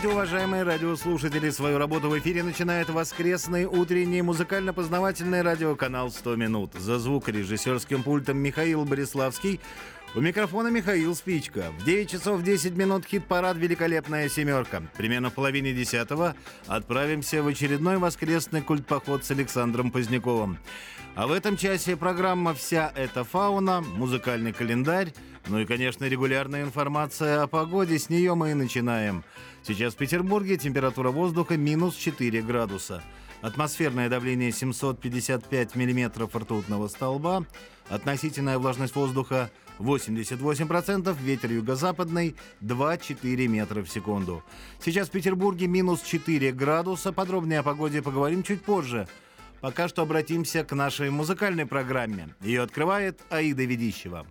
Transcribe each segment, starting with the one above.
Здравствуйте, уважаемые радиослушатели! Свою работу в эфире начинает воскресный утренний музыкально-познавательный радиоканал «100 минут». За звукорежиссерским пультом Михаил Бориславский. У микрофона Михаил Спичка. В 9 часов 10 минут хит-парад «Великолепная семерка». Примерно в половине 10-го отправимся в очередной воскресный культпоход с Александром Поздняковым. А в этом часе программа «Вся эта фауна», музыкальный календарь, ну и, конечно, регулярная информация о погоде. С нее мы и начинаем. Сейчас в Петербурге температура воздуха минус 4 градуса. Атмосферное давление 755 миллиметров ртутного столба. Относительная влажность воздуха 88%, ветер юго-западный 2-4 метра в секунду. Сейчас в Петербурге минус 4 градуса. Подробнее о погоде поговорим чуть позже. Пока что обратимся к нашей музыкальной программе. Ее открывает Аида Ведищева.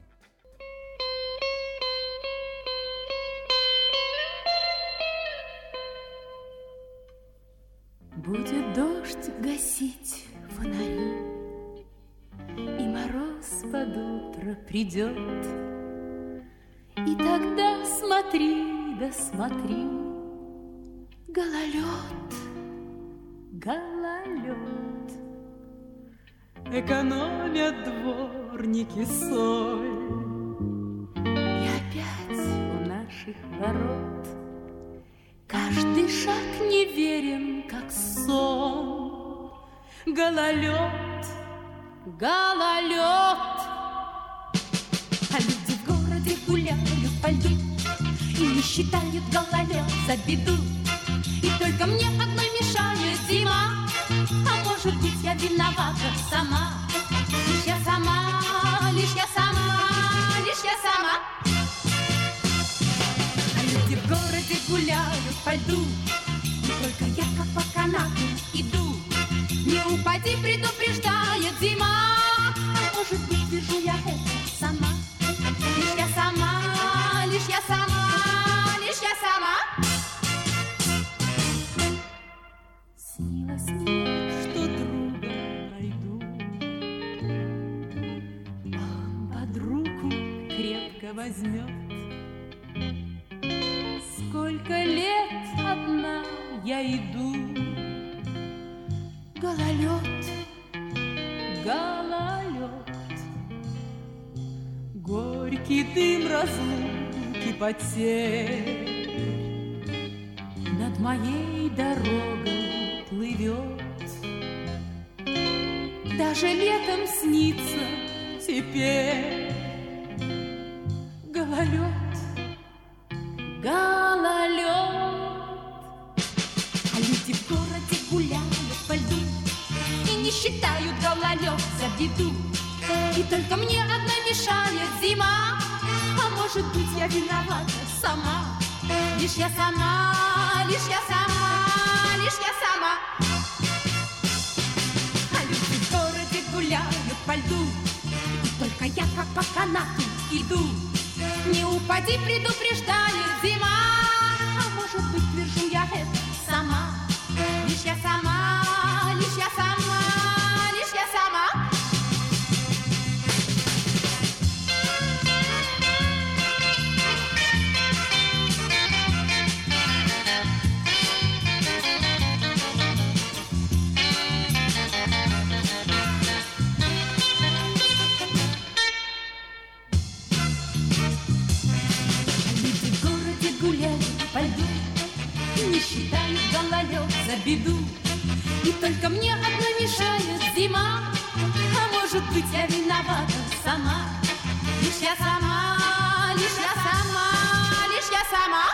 Будет дождь гасить фонари, и мороз под утро придет, и тогда смотри, да смотри, гололед, гололед. Экономят дворники соль, и опять у наших ворот каждый шаг неверен, как сон. Гололед, гололед. А люди в городе гуляют по льду и не считают гололед за беду. И только мне одной мешает зима, а может быть, я виновата сама. Лишь я сама, лишь я сама, лишь я сама. А люди в городе гуляют по льду, и только я как по канату иду. Не упади, предупреждает зима, а может быть, вижу я это сама. Лишь я сама, лишь я сама, лишь я сама. Снилось мне, что друга найду, он под руку крепко возьмет. Сколько лет одна я иду, гололед, гололед. Горький дым разлуки потерь над моей дорогой плывет. Даже летом снится теперь гололед, гололед. А люди в городе гуляют по льду и не считают гололед за беду. И только мне одна мешает зима, а может быть, я виновата сама. Лишь я сама, лишь я сама, лишь я сама. А люди в городе гуляют по льду, и только я как по канату иду. Не упади, предупреждает зима, а может быть, твержу я это сама. Лишь я сама, лишь я сама, лишь я сама. По льду не считают гололед за беду. И только мне одной мешает зима, а может быть, я виновата сама. Лишь я сама, лишь я сама, лишь я сама.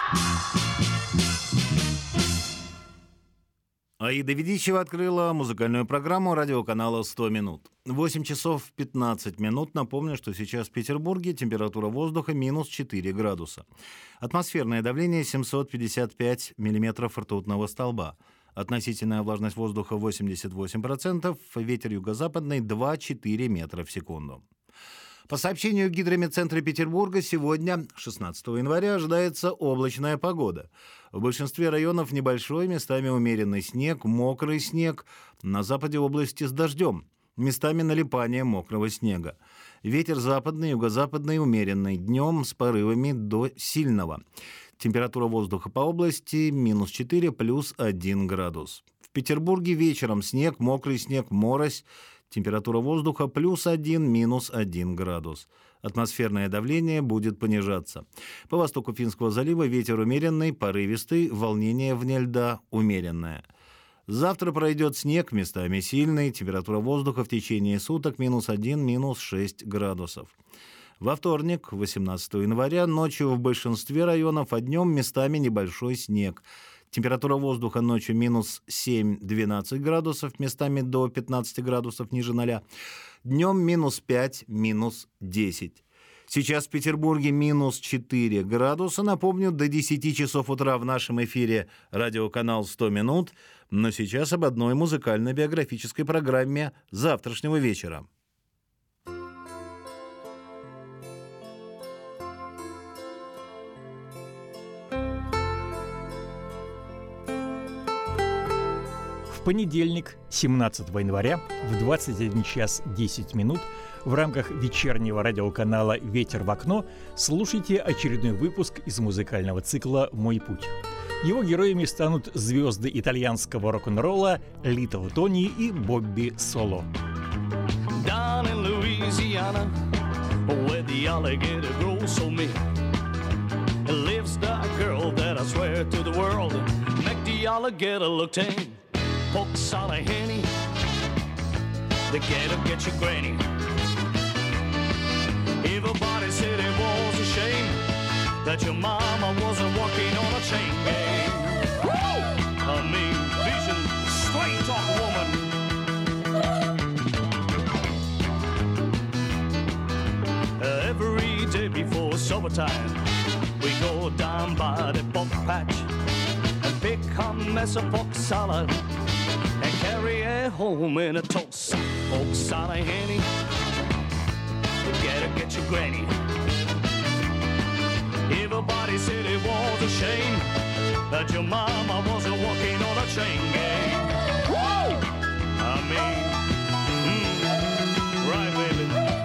Аида Ведищева открыла музыкальную программу радиоканала «100 минут». 8 часов 15 минут. Напомню, что сейчас в Петербурге температура воздуха минус 4 градуса. Атмосферное давление 755 миллиметров ртутного столба. Относительная влажность воздуха 88%, ветер юго-западный 2-4 метра в секунду. По сообщению Гидрометцентра Петербурга, сегодня, 16 января, ожидается облачная погода. В большинстве районов небольшой, местами умеренный снег, мокрый снег, на западе области с дождем. местами налипание мокрого снега. Ветер западный, юго-западный умеренный, днем с порывами до сильного. Температура воздуха по области -4, +1 градус. В Петербурге вечером снег, мокрый снег, морось. Температура воздуха +1, -1 градус. Атмосферное давление будет понижаться. По востоку Финского залива ветер умеренный, порывистый, волнение вне льда умеренное. Завтра пройдет снег, местами сильный, температура воздуха в течение суток -1, -6 градусов. Во вторник, 18 января, ночью в большинстве районов, а днем местами небольшой снег. Температура воздуха ночью -7-12 градусов, местами до 15 градусов ниже 0. Днем -5, -10. Сейчас в Петербурге -4 градуса. Напомню, до 10 часов утра в нашем эфире радиоканал «100 минут». Но сейчас об одной музыкально-биографической программе завтрашнего вечера. В понедельник, 17 января, в 21 час 10 минут в рамках вечернего радиоканала «Ветер в окно» слушайте очередной выпуск из музыкального цикла «Мой путь». Его героями станут звезды итальянского рок-н-ролла Литл Тони и Бобби Соло. Down in Louisiana, where the alligator grows so big, lives the girl that I swear to the world make the alligator look tame. Folks out of Henny, the gator get your granny. Everybody said it was a shame that your mama wasn't walking on a chain gang. I mean, vision, straight talk woman. Every day before summertime, we go down by the pork patch and pick a mess of pork salad and carry it home in a toast. Pork salad, Henny, you gotta get your granny. Everybody said it was a shame that your mama wasn't walking on a chain gang. I mean, right, baby.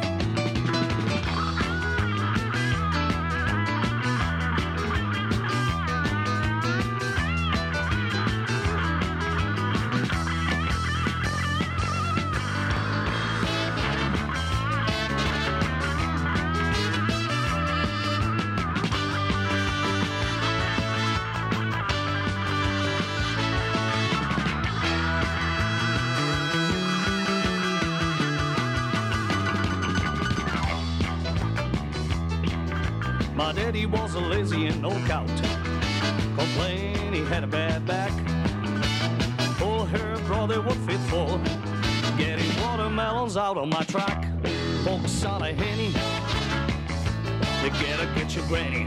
My daddy was a lazy and no count. Complained he had a bad back. Oh, her brother was faithful, getting watermelons out on my track. Folks out of Henny, they gotta get your granny.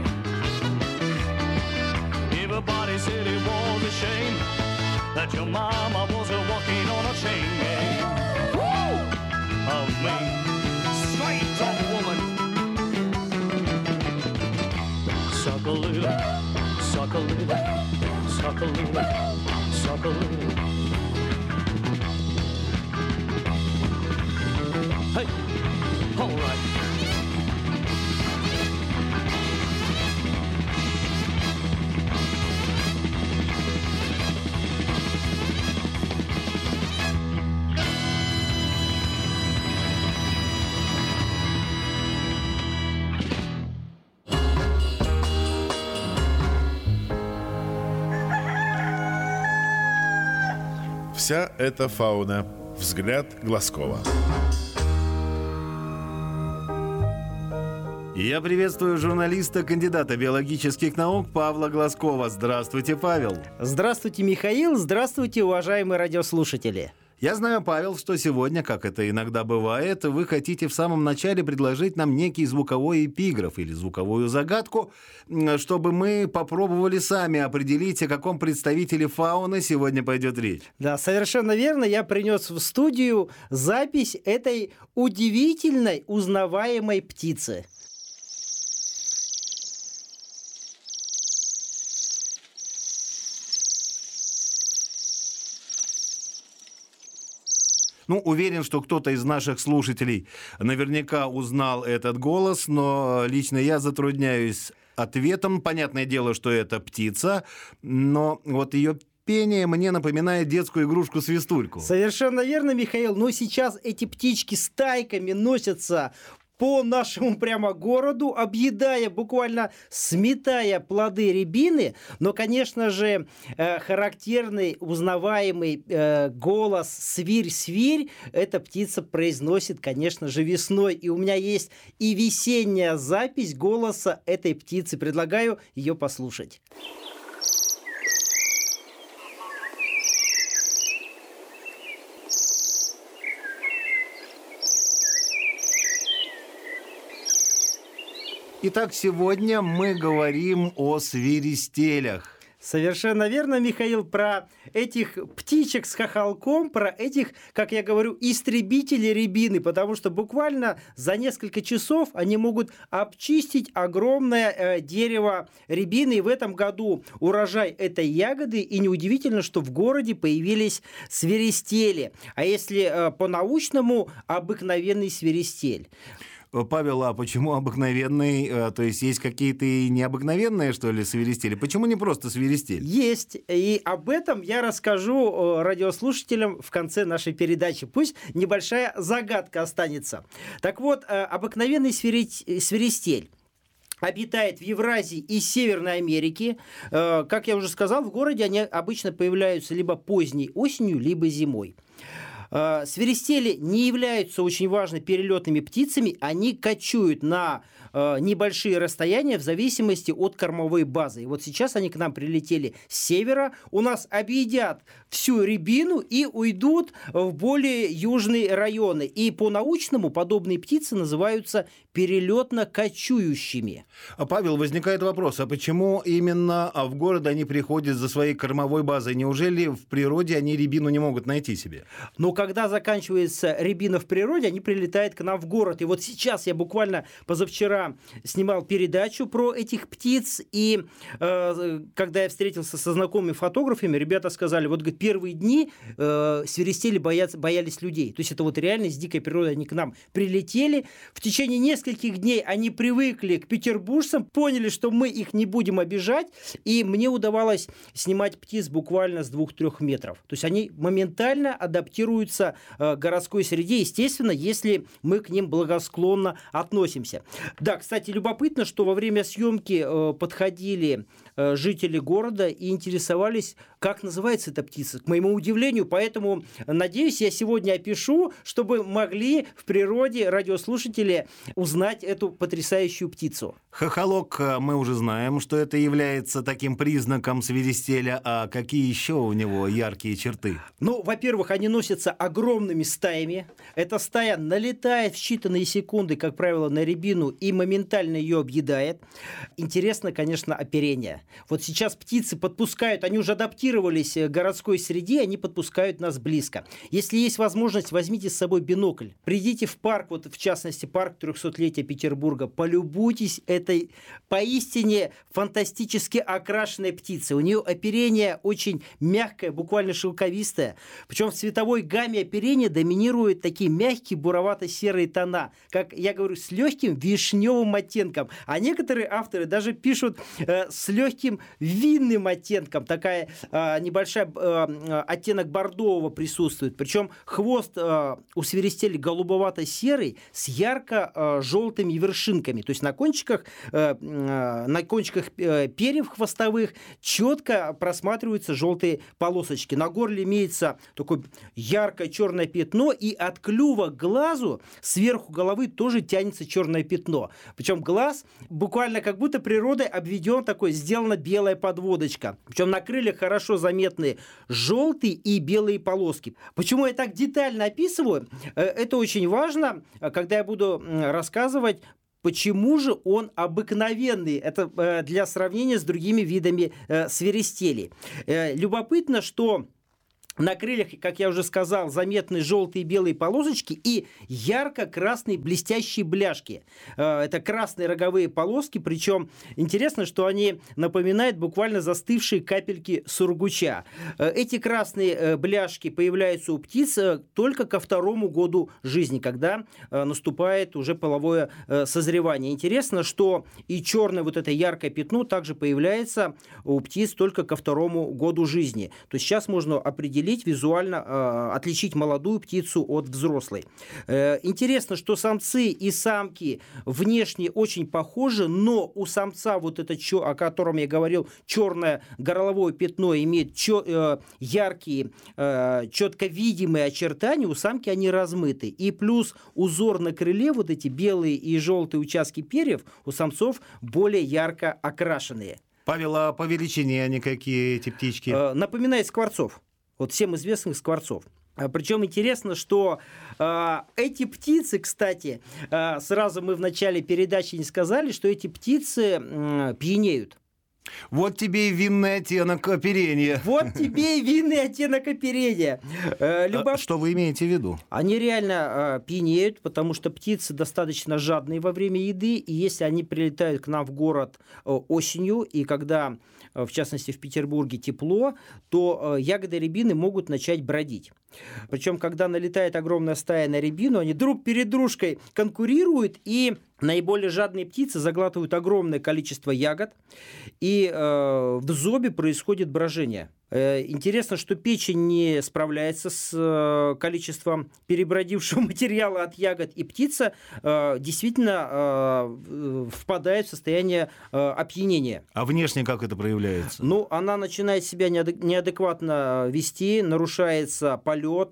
Everybody said it was a shame that your mama wasn't walking on a chain gang. I mean, straight talk woman. Suck a little, suck a little, suck a little, suck a little. Hey, all right. Вся эта фауна. Взгляд Глазкова. Я приветствую журналиста, кандидата биологических наук Павла Глазкова. Здравствуйте, Павел. Здравствуйте, Михаил. Здравствуйте, уважаемые радиослушатели. Я знаю, Павел, что сегодня, как это иногда бывает, вы хотите в самом начале предложить нам некий звуковой эпиграф или звуковую загадку, чтобы мы попробовали сами определить, о каком представителе фауны сегодня пойдет речь. Да, совершенно верно. Я принес в студию запись этой удивительной узнаваемой птицы. Ну, уверен, что кто-то из наших слушателей наверняка узнал этот голос, но лично я затрудняюсь ответом. Понятное дело, что это птица, но вот ее пение мне напоминает детскую игрушку-свистульку. Совершенно верно, Михаил. Но сейчас эти птички стайками носятся по нашему прямо городу, объедая, буквально сметая плоды рябины. Но, конечно же, характерный, узнаваемый голос «свирь-свирь» эта птица произносит, конечно же, весной. И у меня есть и весенняя запись голоса этой птицы. Предлагаю ее послушать. Итак, сегодня мы говорим о свиристелях. Совершенно верно, Михаил, про этих птичек с хохолком, про этих, как я говорю, истребителей рябины, потому что буквально за несколько часов они могут обчистить огромное дерево рябины. И в этом году урожай этой ягоды, и неудивительно, что в городе появились свиристели. А если по-научному, обыкновенный свиристель. Павел, а почему обыкновенный? То есть есть какие-то и необыкновенные, что ли, свиристели? Почему не просто свиристель? Есть. И об этом я расскажу радиослушателям в конце нашей передачи. Пусть небольшая загадка останется. Так вот, обыкновенный свиристель обитает в Евразии и Северной Америке. Как я уже сказал, в городе они обычно появляются либо поздней осенью, либо зимой. Свиристели не являются очень важно перелетными птицами, они кочуют на небольшие расстояния в зависимости от кормовой базы. И вот сейчас они к нам прилетели с севера, у нас объедят всю рябину и уйдут в более южные районы. И по-научному подобные птицы называются перелетно-кочующими. Павел, возникает вопрос, а почему именно в город они приходят за своей кормовой базой? Неужели в природе они рябину не могут найти себе? Но когда заканчивается рябина в природе, они прилетают к нам в город. И вот сейчас я буквально позавчера снимал передачу про этих птиц, и когда я встретился со знакомыми фотографами, ребята сказали, вот говорит, первые дни свиристели боялись людей. То есть это вот реально из дикой природы они к нам прилетели. В течение нескольких дней они привыкли к петербуржцам, поняли, что мы их не будем обижать, и мне удавалось снимать птиц буквально с 2-3 метров. То есть они моментально адаптируются к городской среде, естественно, если мы к ним благосклонно относимся. Да, кстати, любопытно, что во время съемки подходили жители города и интересовались, как называется эта птица. К моему удивлению, поэтому, надеюсь, я сегодня опишу, чтобы могли в природе радиослушатели узнать эту потрясающую птицу. Хохолок, мы уже знаем, что это является таким признаком свиристеля. А какие еще у него яркие черты? Ну, во-первых, они носятся огромными стаями. Эта стая налетает в считанные секунды, как правило, на рябину и моментально ее объедает. Интересно, конечно, оперение. Вот сейчас птицы подпускают, они уже адаптировались к городской среде, они подпускают нас близко. Если есть возможность, возьмите с собой бинокль. Придите в парк, вот в частности парк 300-летия Петербурга, полюбуйтесь этой поистине фантастически окрашенной птицей. У нее оперение очень мягкое, буквально шелковистое. Причем в цветовой гамме оперения доминируют такие мягкие буровато-серые тона, как я говорю, с легким вишневым оттенком. А некоторые авторы даже пишут с легким винным оттенком. Такая небольшая оттенок бордового присутствует. Причем хвост у свиристелей голубовато-серый с ярко-желтыми вершинками. То есть на кончиках перьев хвостовых четко просматриваются желтые полосочки. На горле имеется такое яркое черное пятно, и от клюва к глазу сверху головы тоже тянется черное пятно. Причем глаз буквально как будто природой обведен такой, сделана белая подводочка. Причем на крыльях хорошо заметны желтые и белые полоски. Почему я так детально описываю? Это очень важно, когда я буду рассказывать, почему же он обыкновенный. Это для сравнения с другими видами свиристелей. Любопытно, что На крыльях, как я уже сказал, заметны желтые и белые полосочки и ярко-красные блестящие бляшки. Это красные роговые полоски, причем интересно, что они напоминают буквально застывшие капельки сургуча. Эти красные бляшки появляются у птиц только ко 2-му году жизни, когда наступает уже половое созревание. Интересно, что и черное вот это яркое пятно также появляется у птиц только ко 2-му году жизни. То есть сейчас можно определить, визуально отличить молодую птицу от взрослой. Интересно, что самцы и самки внешне очень похожи, но у самца вот это, о котором я говорил, черное горловое пятно имеет яркие, четко видимые очертания, у самки они размыты. И плюс узор на крыле, вот эти белые и желтые участки перьев у самцов более ярко окрашенные. Павел, а по величине они какие, эти птички? Напоминает скворцов. Вот всем известных скворцов. Причем интересно, что эти птицы, кстати, сразу мы в начале передачи не сказали, что эти птицы пьянеют. Вот тебе и винный оттенок оперения. Вот тебе и винный оттенок оперения. Что вы имеете в виду? Они реально пьянеют, потому что птицы достаточно жадные во время еды, и если они прилетают к нам в город осенью, и когда, в частности, в Петербурге тепло, то ягоды рябины могут начать бродить. Причем, когда налетает огромная стая на рябину, они друг перед дружкой конкурируют, и наиболее жадные птицы заглатывают огромное количество ягод, и в зобе происходит брожение. Интересно, что печень не справляется с количеством перебродившего материала от ягод, и птица действительно впадает в состояние опьянения. А внешне как это проявляется? Ну, она начинает себя неадекватно вести, нарушается полет,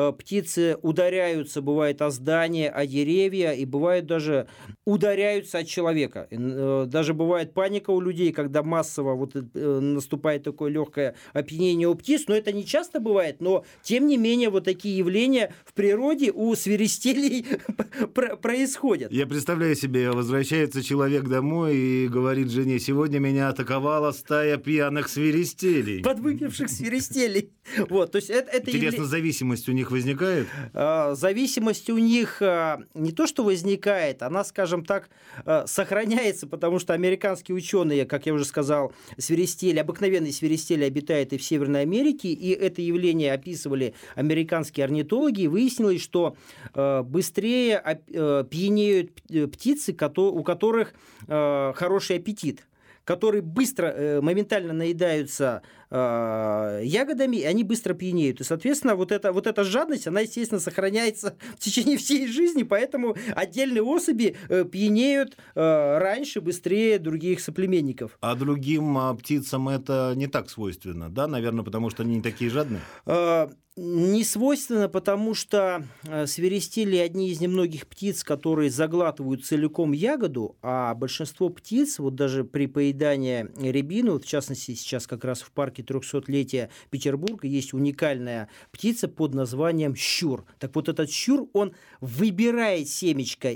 птицы ударяются, бывает, о здания, о деревья, и бывает даже ударяются от человека. Даже бывает паника у людей, когда массово наступает такое легкое опьянение у птиц, но это не часто бывает, но тем не менее вот такие явления в природе у свиристелей происходят. Я представляю себе, возвращается человек домой и говорит жене: сегодня меня атаковала стая пьяных свиристелей. Подвыпивших свиристелей. Вот, то есть это интересно, зависимость у них возникает? Зависимость у них не то, что возникает, она, скажем так, сохраняется, потому что американские ученые, как я уже сказал, свиристели, обыкновенные свиристели обитают и в Северной Америке, и это явление описывали американские орнитологи, и выяснилось, что быстрее пьянеют птицы, у которых хороший аппетит, которые быстро, моментально наедаются ягодами, и они быстро пьянеют. И, соответственно, вот эта жадность, она, естественно, сохраняется в течение всей жизни, поэтому отдельные особи пьянеют раньше, быстрее других соплеменников. А другим птицам это не так свойственно, да? Наверное, потому что они не такие жадные? Не свойственно, потому что свиристели одни из немногих птиц, которые заглатывают целиком ягоду, а большинство птиц, вот даже при поедании рябины, вот в частности сейчас как раз в парке 300-летия Петербурга есть уникальная птица под названием щур. Так вот этот щур, он выбирает семечко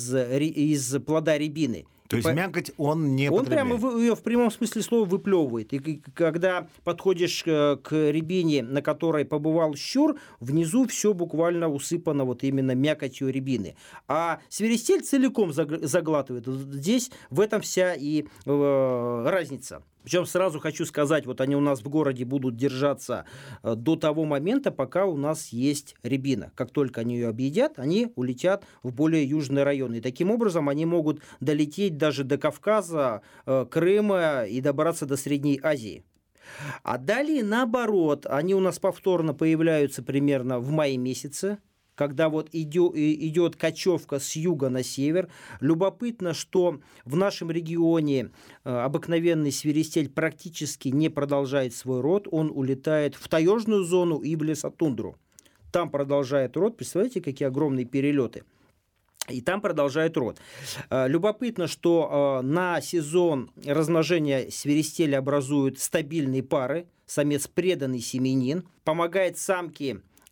из плода рябины. То есть мякоть он не потребляет? Он прямо ее в прямом смысле слова выплевывает. И когда подходишь к рябине, на которой побывал щур, внизу все буквально усыпано вот именно мякотью рябины. А свиристель целиком заглатывает. Здесь в этом вся и разница. Причем сразу хочу сказать, вот они у нас в городе будут держаться до того момента, пока у нас есть рябина. Как только они ее объедят, они улетят в более южные районы. И таким образом они могут долететь даже до Кавказа, Крыма и добраться до Средней Азии. А далее, наоборот, они у нас повторно появляются примерно в мае месяце, когда вот идет кочевка с юга на север. Любопытно, что в нашем регионе обыкновенный свиристель практически не продолжает свой род, он улетает в таежную зону и в лесотундру. Там продолжает род, представляете, какие огромные перелеты. И там продолжает род. Любопытно, что на сезон размножения свиристели образуют стабильные пары, самец преданный семенин, помогает самке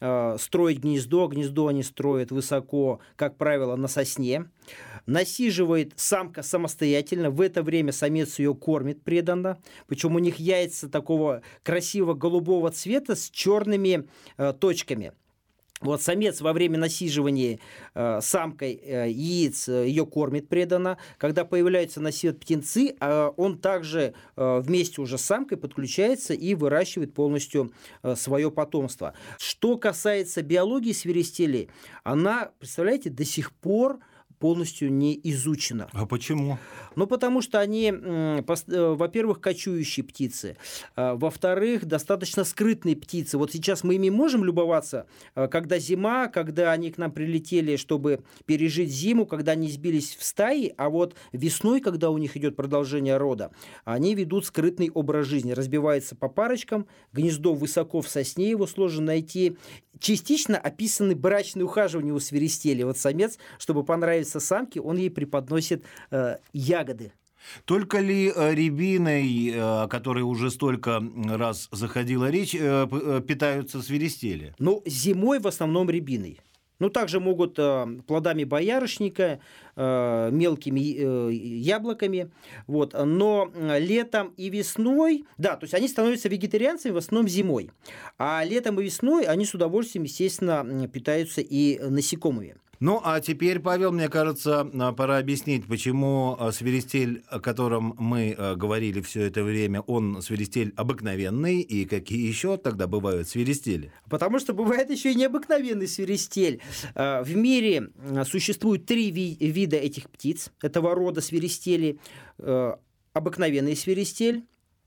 строить гнездо. Гнездо они строят высоко, как правило, на сосне. Насиживает самка самостоятельно. В это время самец ее кормит преданно. Причем у них яйца такого красивого голубого цвета с черными точками. Вот самец во время насиживания самкой яиц ее кормит преданно. Когда появляются на свет птенцы, он также вместе уже с самкой подключается и выращивает полностью свое потомство. Что касается биологии свиристелей, она, представляете, до сих пор полностью не изучена. А почему? Ну, потому что они, во-первых, кочующие птицы, во-вторых, достаточно скрытные птицы. Вот сейчас мы ими можем любоваться, когда зима, когда они к нам прилетели, чтобы пережить зиму, когда они сбились в стаи, а вот весной, когда у них идет продолжение рода, они ведут скрытный образ жизни, разбиваются по парочкам, гнездо высоко в сосне, его сложно найти. Частично описаны брачные ухаживания у свиристели. Вот самец, чтобы понравиться самке, он ей преподносит ягоды. Только ли рябиной, о которой уже столько раз заходила речь, питаются свиристели? Ну, зимой в основном рябиной. Ну, также могут плодами боярышника, мелкими яблоками. Вот. Но летом и весной, да, то есть они становятся вегетарианцами в основном зимой. А летом и весной они с удовольствием, естественно, питаются и насекомыми. Ну, а теперь, Павел, мне кажется, пора объяснить, почему свиристель, о котором мы говорили все это время, он свиристель обыкновенный, и какие еще тогда бывают свиристели? Потому что бывает еще и необыкновенный свиристель. В мире существует 3 вида этих птиц, этого рода свиристели. Обыкновенный свиристель,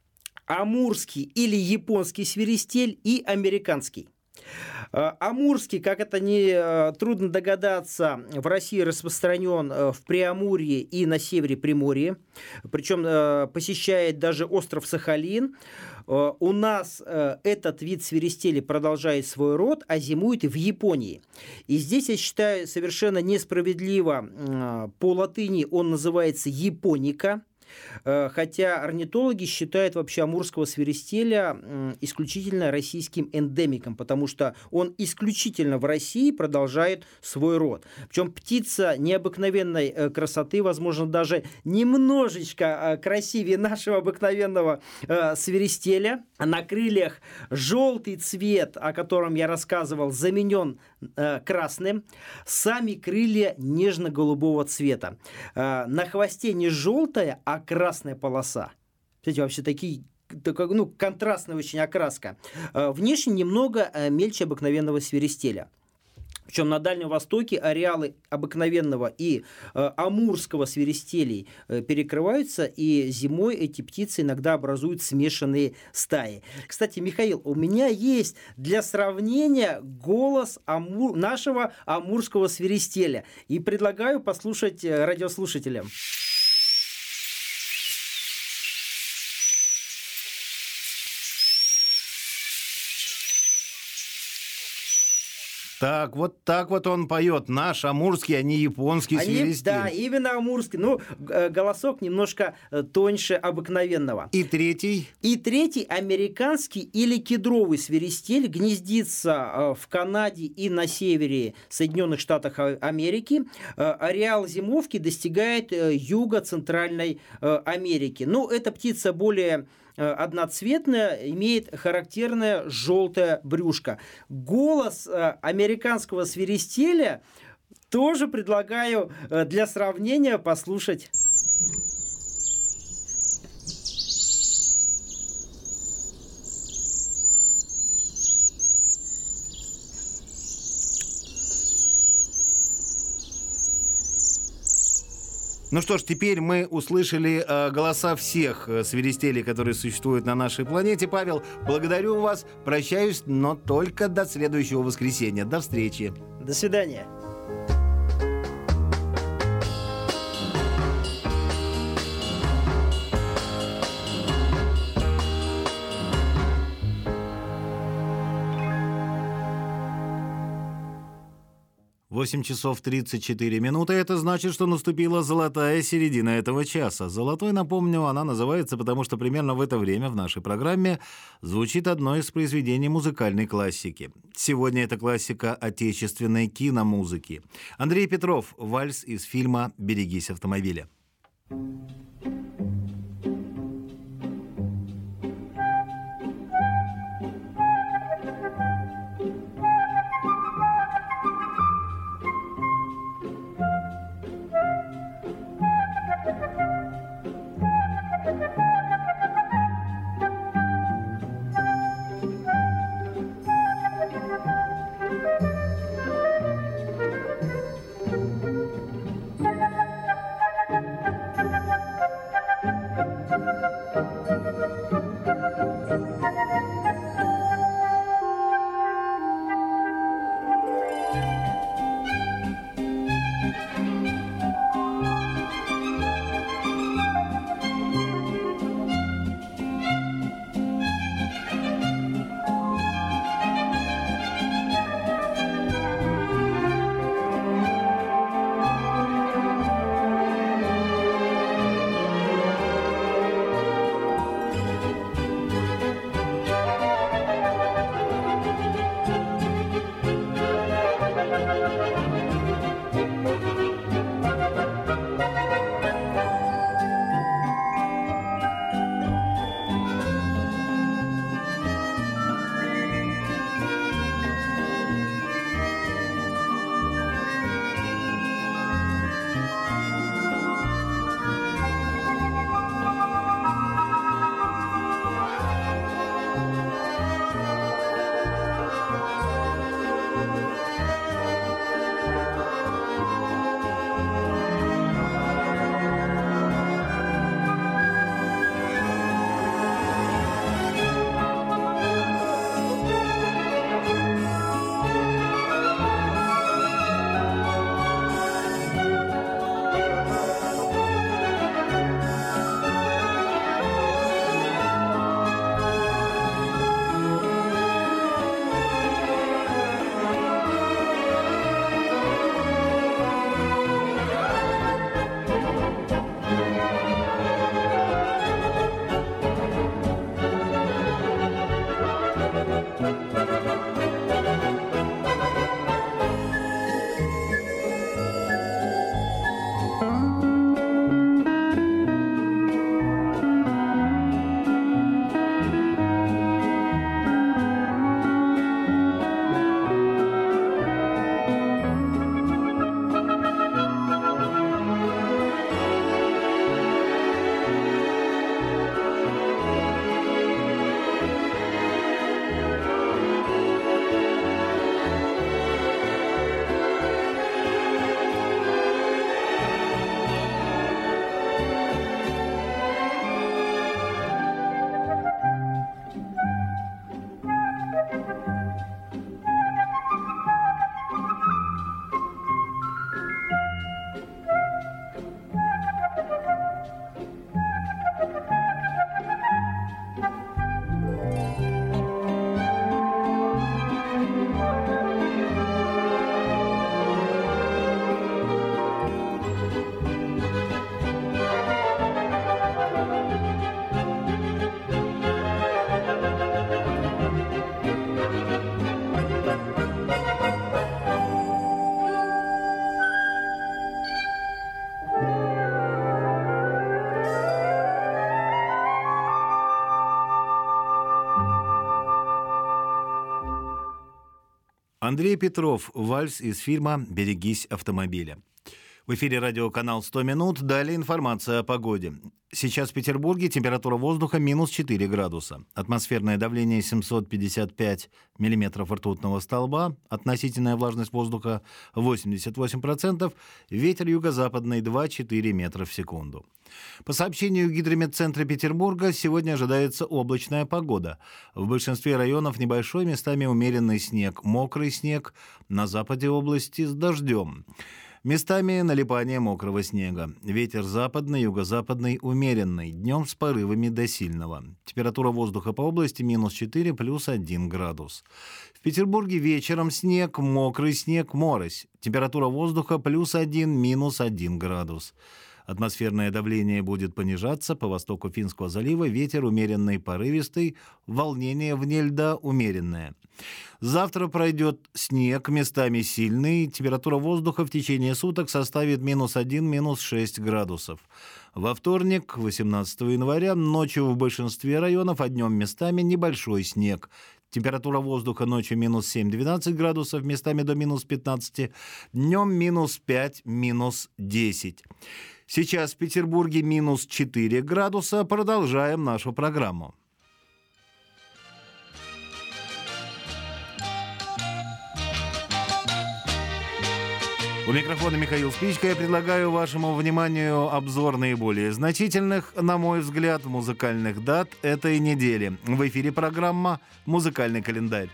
амурский или японский свиристель и американский. Амурский, как это не трудно догадаться, в России распространен в Преамурье и на севере Приморья, причем посещает даже остров Сахалин. У нас этот вид свиристели продолжает свой род, а зимует в Японии. И здесь, я считаю, совершенно несправедливо, по латыни он называется японика. Хотя орнитологи считают вообще амурского свиристеля исключительно российским эндемиком, потому что он исключительно в России продолжает свой род. Причем птица необыкновенной красоты, возможно, даже немножечко красивее нашего обыкновенного свиристеля. На крыльях желтый цвет, о котором я рассказывал, заменен красным. Сами крылья нежно-голубого цвета. На хвосте не желтая, а красная полоса. Кстати, вообще контрастная очень окраска. Внешне немного мельче обыкновенного свиристеля. Причем на Дальнем Востоке ареалы обыкновенного и амурского свиристелей перекрываются, и зимой эти птицы иногда образуют смешанные стаи. Кстати, Михаил, у меня есть для сравнения голос нашего амурского свиристеля, и предлагаю послушать радиослушателям. Так вот он поет. Наш амурский, а не японский свиристель. Да, именно амурский. Ну, голосок немножко тоньше обыкновенного. И третий? И третий американский или кедровый свиристель гнездится в Канаде и на севере Соединенных Штатов Америки. Ареал зимовки достигает юго-центральной Америки. Ну, эта птица более одноцветная, имеет характерное желтое брюшко. Голос американского свиристеля тоже предлагаю для сравнения послушать. Ну что ж, теперь мы услышали голоса всех свиристелей, которые существуют на нашей планете. Павел, благодарю вас, прощаюсь, но только до следующего воскресенья. До встречи. До свидания. 8 часов 34 минуты. Это значит, что наступила золотая середина этого часа. Золотой, напомню, она называется, потому что примерно в это время в нашей программе звучит одно из произведений музыкальной классики. Сегодня это классика отечественной киномузыки. Андрей Петров, вальс из фильма «Берегись автомобиля». Андрей Петров, вальс из фильма «Берегись автомобиля». В эфире радиоканал «100 минут». Далее информация о погоде. Сейчас в Петербурге температура воздуха минус 4 градуса. Атмосферное давление 755 миллиметров ртутного столба. Относительная влажность воздуха 88%. Ветер юго-западный 2-4 метра в секунду. По сообщению Гидрометцентра Петербурга, сегодня ожидается облачная погода. В большинстве районов небольшой, местами умеренный снег, мокрый снег. На западе области с дождем. Местами налипание мокрого снега. Ветер западный, юго-западный умеренный. Днем с порывами до сильного. Температура воздуха по области -4 плюс 1 градус. В Петербурге вечером снег, мокрый снег, морось. Температура воздуха +1, -1 градус. Атмосферное давление будет понижаться, по востоку Финского залива ветер умеренный порывистый, волнение вне льда умеренное. Завтра пройдет снег, местами сильный, температура воздуха в течение суток составит -1, -6 градусов. Во вторник, 18 января, ночью в большинстве районов, а днем местами небольшой снег. Температура воздуха ночью -7-12 градусов, местами до -15, днем -5, -10. Сейчас в Петербурге -4 градуса. Продолжаем нашу программу. У микрофона Михаил Спичко. Я предлагаю вашему вниманию обзор наиболее значительных, на мой взгляд, музыкальных дат этой недели. В эфире программа «Музыкальный календарь».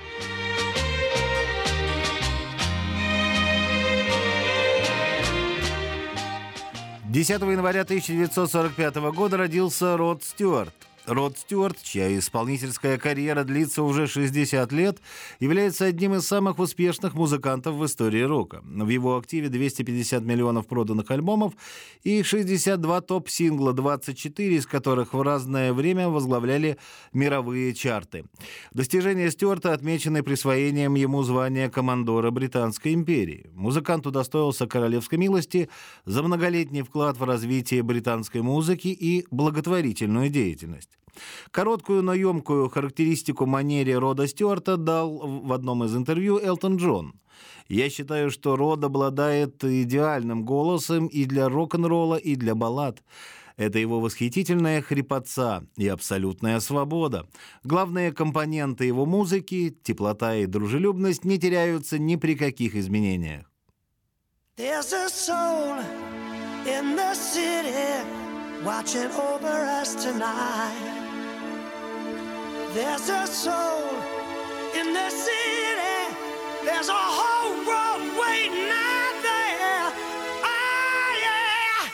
10 января 1945 года родился Род Стюарт. Род Стюарт, чья исполнительская карьера длится уже 60 лет, является одним из самых успешных музыкантов в истории рока. В его активе 250 миллионов проданных альбомов и 62 топ-сингла, 24 из которых в разное время возглавляли мировые чарты. Достижения Стюарта отмечены присвоением ему звания командора Британской империи. Музыкант удостоился королевской милости за многолетний вклад в развитие британской музыки и благотворительную деятельность. Короткую, но емкую характеристику манере Рода Стюарта дал в одном из интервью Элтон Джон. «Я считаю, что Род обладает идеальным голосом и для рок-н-ролла, и для баллад. Это его восхитительная хрипотца и абсолютная свобода. Главные компоненты его музыки, теплота и дружелюбность, не теряются ни при каких изменениях». There's a soul in the city watching over us tonight. There's a soul in the city. There's a whole world waiting out there. Oh, yeah.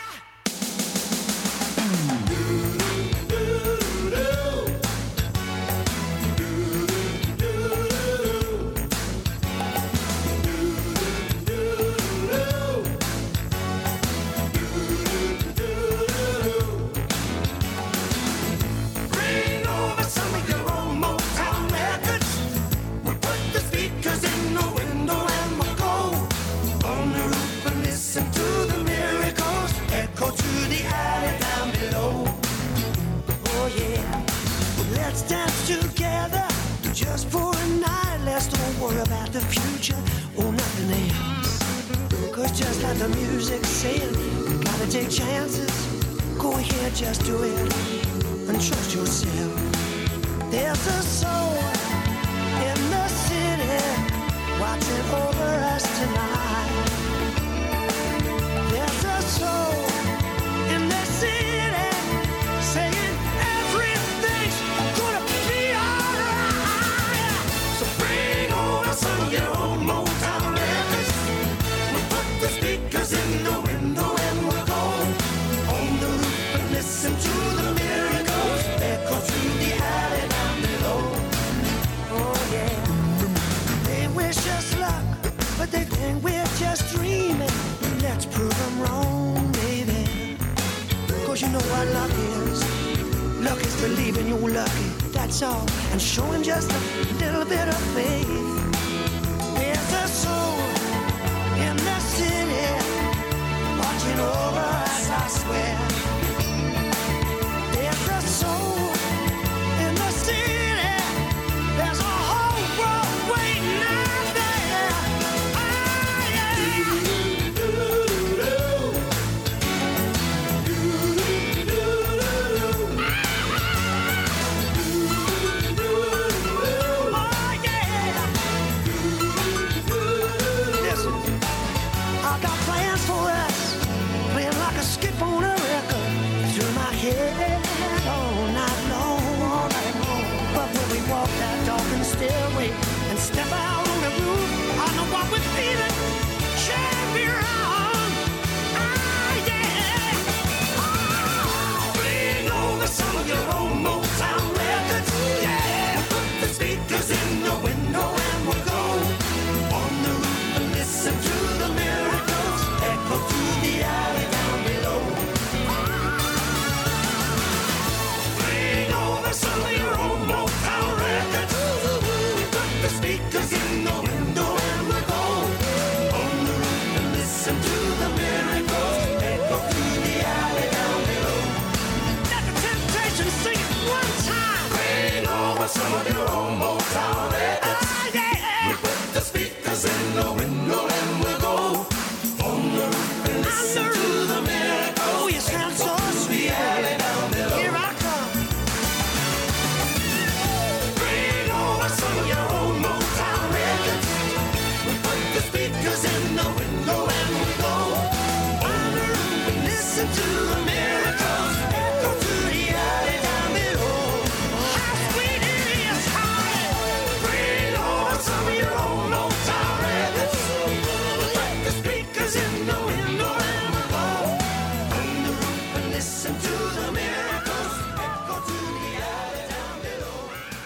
Bring over some of your own Motown records. We put the speakers in the window and we'll go on the roof and listen to the miracles echo to the alley down below. Oh yeah, let's dance together just for a night. Let's don't worry about the future or nothing else. 'Cause just like the music said, you gotta take chances. Go ahead, just do it and trust yourself. There's a soul in the city watching over us tonight. There's a soul in the city saying everything's gonna be alright. So bring over some of your old Motown records. We'll put the speakers in the window and we'll go on the roof and listen to the miracles echo through the alley down below. Oh yeah. They wish us luck, but they think we're just dreaming. Let's prove them wrong, baby. 'Cause you know what luck is. Luck is believing you're lucky, that's all. And showing just a little bit of faith. There's a soul in the city watching over us, I swear. There's a soul in the city. There's a whole world waiting out there. Oh, yeah. Oh, yeah. speakers in the window and we go on the roof and listen to the miracles echo to the alley down below. How sweet it is, honey, bring on some of your own old time records. Put the speakers in the window and we go on the roof and listen to the miracles echo to the alley down below.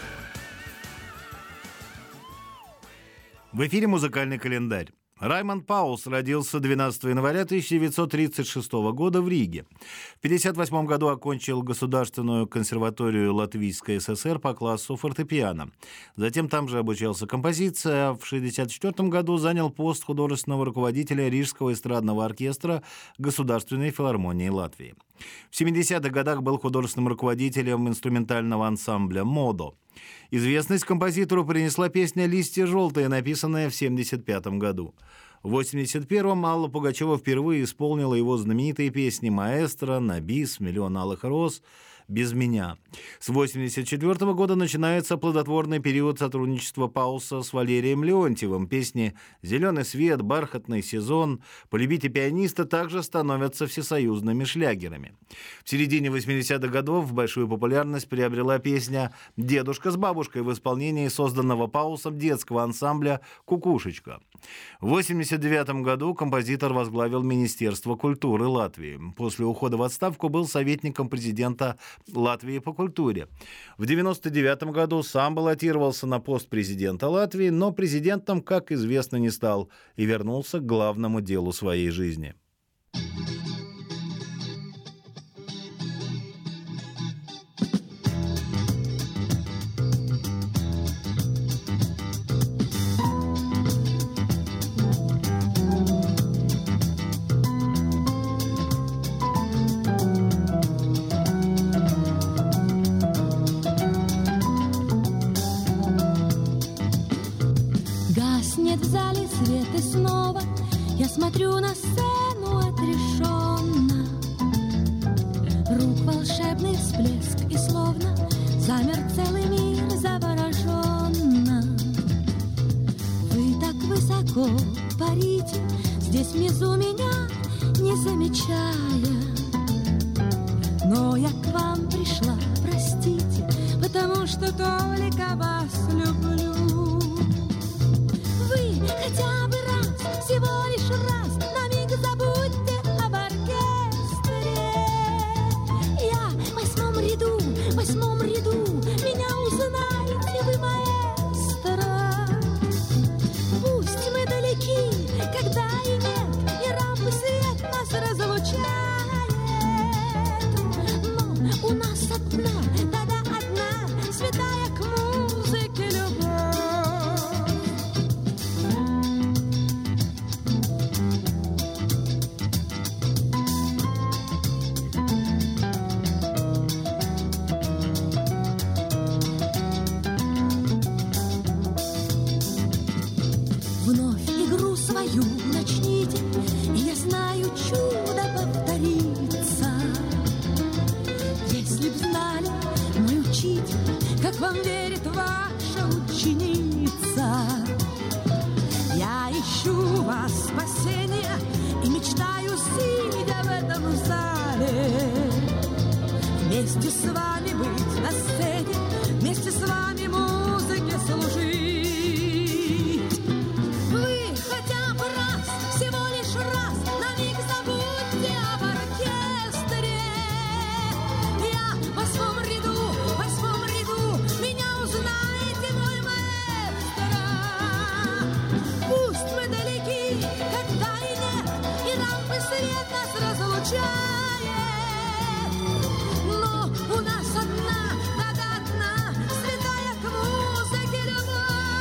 В эфире музыкальный календарь. Раймонд Паулс родился 12 января 1936 года в Риге. В 1958 году окончил Государственную консерваторию Латвийской ССР по классу фортепиано. Затем там же обучался композиции, а в 1964 году занял пост художественного руководителя Рижского эстрадного оркестра Государственной филармонии Латвии. В 70-х годах был художественным руководителем инструментального ансамбля «Модо». Известность композитору принесла песня «Листья желтые», написанная в 1975 году. В 1981-м Алла Пугачева впервые исполнила его знаменитые песни «Маэстро», «На бис», «Миллион алых роз», «Без меня». С 1984 года начинается плодотворный период сотрудничества Паулса с Валерием Леонтьевым. Песни «Зеленый свет», «Бархатный сезон», «Полюбите пианиста» также становятся всесоюзными шлягерами. В середине 80-х годов большую популярность приобрела песня «Дедушка с бабушкой» в исполнении созданного Паулсом детского ансамбля «Кукушечка». В 1989 году композитор возглавил Министерство культуры Латвии. После ухода в отставку был советником президента Латвии по культуре. В 1999 году сам баллотировался на пост президента Латвии, но президентом, как известно, не стал и вернулся к главному делу своей жизни. Гаснет в зале свет и снова я смотрю на сцену отрешенно. Рук волшебный всплеск и словно замер целый мир завороженно. Вы так высоко парите здесь внизу меня не замечая. Но я к вам пришла, простите, потому что только вас люблю. Вы хотя бы раз, всего лишь раз, на миг забудьте об оркестре. Я в восьмом ряду, меня узнаете вы, маэстро. Пусть мы далеки, когда и нет, и рампы свет нас разлучает. Но у нас одна, да-да, одна, святая к музыке любовь. Вновь игру свою начните, и я знаю, чудо повторится. Если б знали, мой учитель, как вам верит ваша ученица. Я ищу вас спасения и мечтаю, сидя в этом зале, вместе с вами быть на сцене, вместе с вами музыке служить. Вы хотя бы раз, всего лишь раз, на миг забудьте об оркестре. Я в восьмом ряду, меня узнаете, мой маэстро. Пусть мы далеки, когда и нет, и рампы свет нас разлучает. Но у нас одна, да-да, одна, святая к музыке любовь.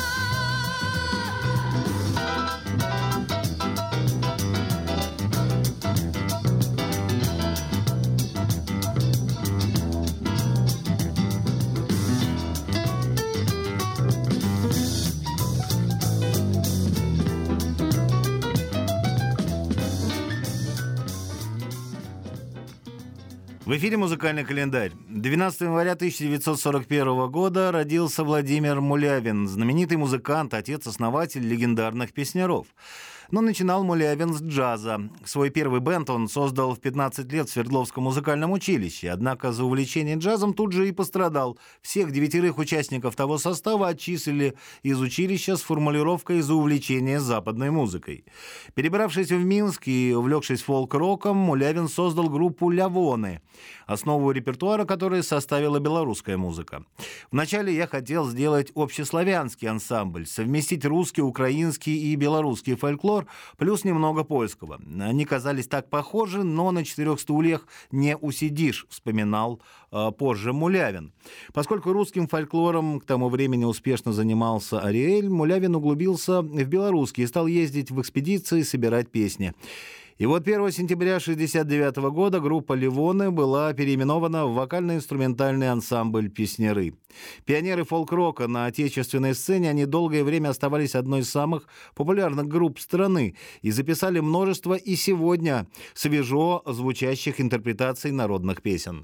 В эфире музыкальный календарь. 12 января 1941 года родился Владимир Мулявин, знаменитый музыкант, отец-основатель легендарных песняров. Но начинал Мулявин с джаза. Свой первый бенд он создал в 15 лет в Свердловском музыкальном училище. Однако за увлечение джазом тут же и пострадал. Всех 9 участников того состава отчислили из училища с формулировкой «за увлечение западной музыкой». Перебравшись в Минск и увлекшись фолк-роком, Мулявин создал группу «Лявоны», основу репертуара которой составила белорусская музыка. Вначале я хотел сделать общеславянский ансамбль, совместить русский, украинский и белорусский фольклор, плюс немного польского. Они казались так похожи, но на 4 стульях не усидишь, вспоминал позже Мулявин. Поскольку русским фольклором к тому времени успешно занимался Ариэль, Мулявин углубился в белорусский и стал ездить в экспедиции, собирать песни. И вот 1 сентября 1969 года группа «Лявоны» была переименована в вокально-инструментальный ансамбль «Песняры». Пионеры фолк-рока на отечественной сцене, они долгое время оставались одной из самых популярных групп страны и записали множество и сегодня свежо звучащих интерпретаций народных песен.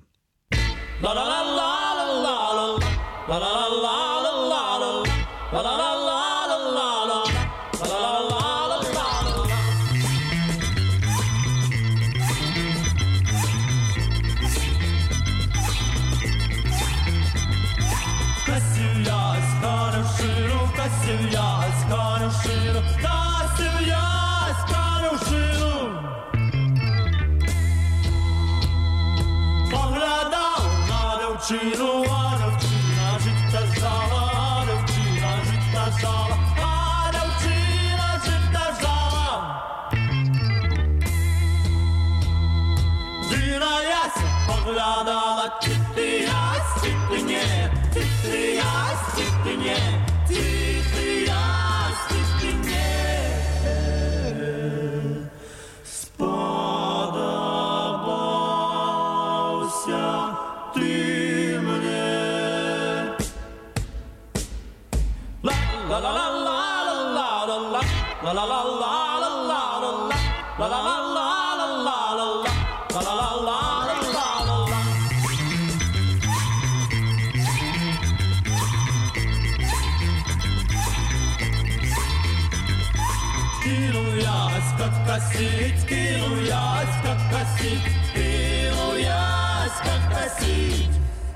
Чину, а навчина життя жала, а навчина життя жала, а навчина життя жала. Дина яся поглядала, ти ясь, ти не, ти ясь, ти не, ти ясь, ти не. Сподобався ти. La la la la la la la la la la la la la la la la la Кину ясь, как косить, кину ясь, как косить, кину ясь, как косить.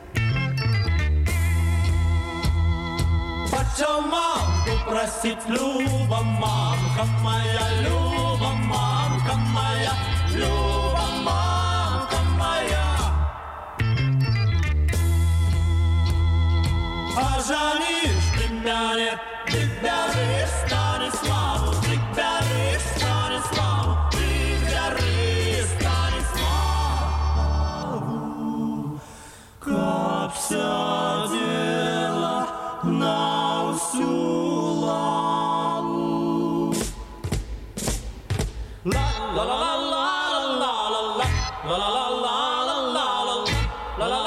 Почем мамку просить, Люба, мамка моя, Люба, мамка моя, Люба, мамка моя. А жалишь ты меня, ты бяришь Станиславу, ты бяришь Станиславу, ты бяришь Станиславу. Как вся дело на всю лаву. La la la la la la la la la la la la la la la la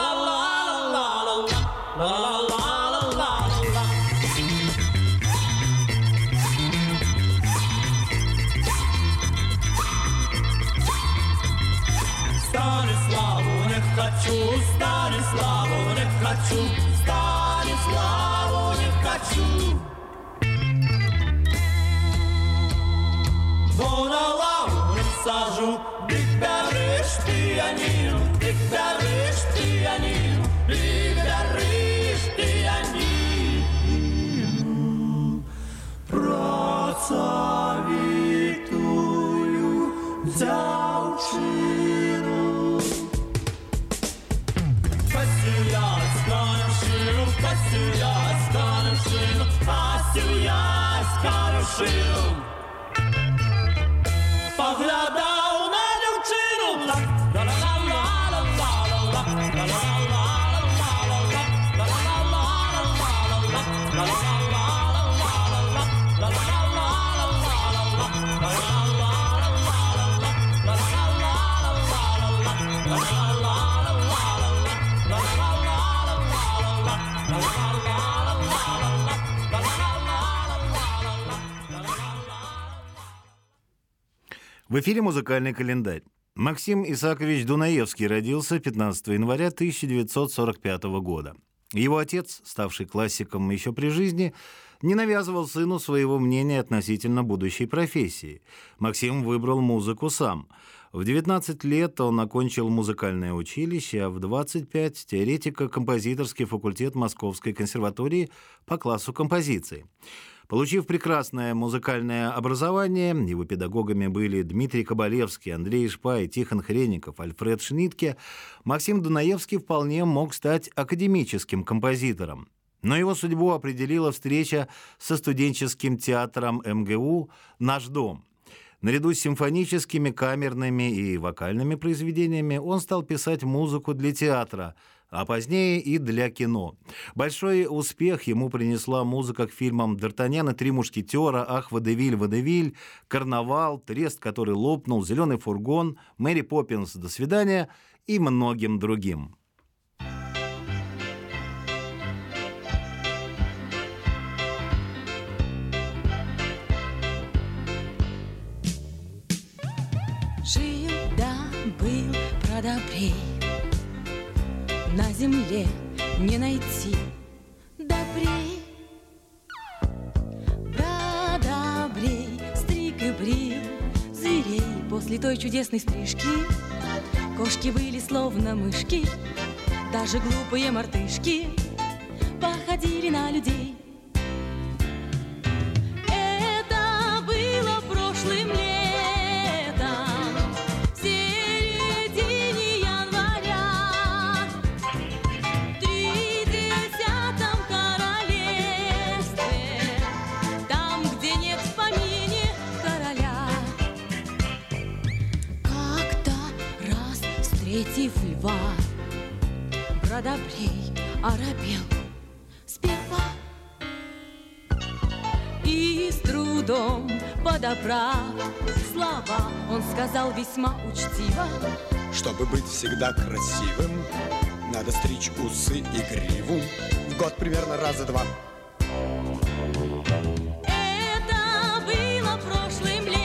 Станиславу не хочу, Станиславу не хочу, Станиславу не хочу. Бо на лаву не сажу, ты бяриш пианино, ты бяриш пианино, ты бяриш пианино. Працавітую дзяўчыну. Поглядав на дівчину, В эфире «Музыкальный календарь». Максим Исаакович Дунаевский родился 15 января 1945 года. Его отец, ставший классиком еще при жизни, не навязывал сыну своего мнения относительно будущей профессии. Максим выбрал музыку сам. В 19 лет он окончил музыкальное училище, а в 25 – теоретико-композиторский факультет Московской консерватории по классу композиции. Получив прекрасное музыкальное образование, его педагогами были Дмитрий Кабалевский, Андрей Шпай, Тихон Хренников, Альфред Шнитке, Максим Дунаевский вполне мог стать академическим композитором. Но его судьбу определила встреча со студенческим театром МГУ «Наш дом». Наряду с симфоническими, камерными и вокальными произведениями он стал писать музыку для театра, а позднее и для кино. Большой успех ему принесла музыка к фильмам «Д'Артаньян и три мушкетера», «Ах, водевиль, водевиль», «Карнавал», «Трест, который лопнул», «Зеленый фургон», «Мэри Поппинс, до свидания» и многим другим. Жил да был продобрей, на земле не найти добрей. Продобрей стриг и брил зверей. После той чудесной стрижки кошки были словно мышки, даже глупые мартышки походили на людей. Это было прошлым летом, встретив льва, продобрей оробел сперва и с трудом подобрав слова, он сказал весьма учтиво: чтобы быть всегда красивым, надо стричь усы и гриву в год примерно раза два. Это было прошлым летом,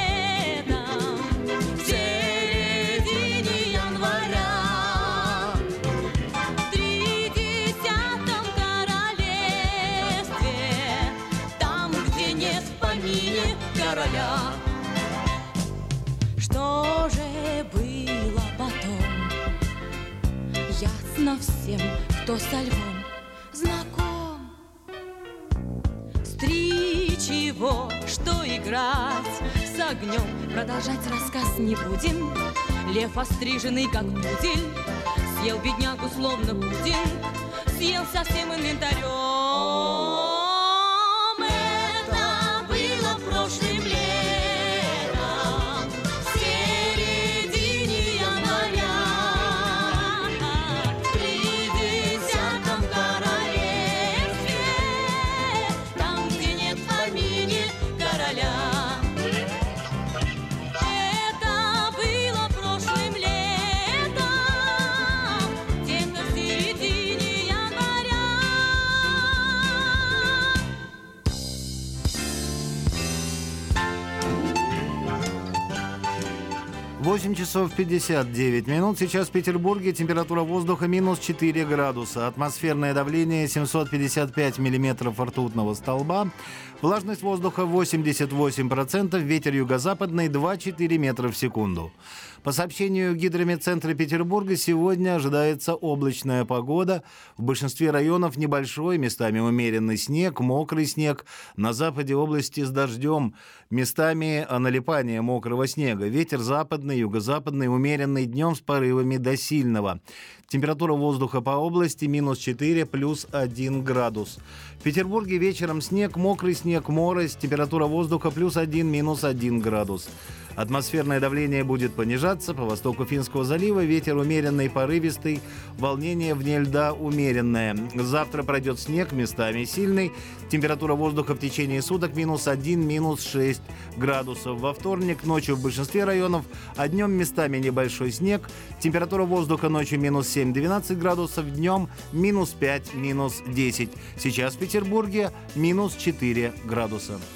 короля. Что же было потом? Ясно всем, кто со львом знаком. Стричь его, что играть с огнем, продолжать рассказ не будем. Лев, остриженный как пудель, съел беднягу словно пудинг, съел со всем инвентарем. Прошлым летом, в середине января, при 10-м королевстве, там, где нет в помине короля. Это было прошлым летом, где-то в середине января. 8 часов 59 минут. Сейчас в Петербурге температура воздуха минус 4 градуса. Атмосферное давление 755 миллиметров ртутного столба. Влажность воздуха 88%. Ветер юго-западный 2,4 метра в секунду. По сообщению Гидрометцентра Петербурга, сегодня ожидается облачная погода. В большинстве районов небольшой, местами умеренный снег, мокрый снег. На западе области с дождем, местами налипание мокрого снега. Ветер западный, юго-западный, умеренный, днем с порывами до сильного. Температура воздуха по области минус 4, плюс 1 градус. В Петербурге вечером снег, мокрый снег, морось. Температура воздуха плюс 1, минус 1 градус. Атмосферное давление будет понижаться. По востоку Финского залива ветер умеренный, порывистый. Волнение вне льда умеренное. Завтра пройдет снег, местами сильный. Температура воздуха в течение суток минус 1, минус 6 градусов. Во вторник ночью в большинстве районов, а днем местами небольшой снег. Температура воздуха ночью минус 7-12 градусов, днем минус 5, минус 10. Сейчас в Петербурге минус 4 градуса.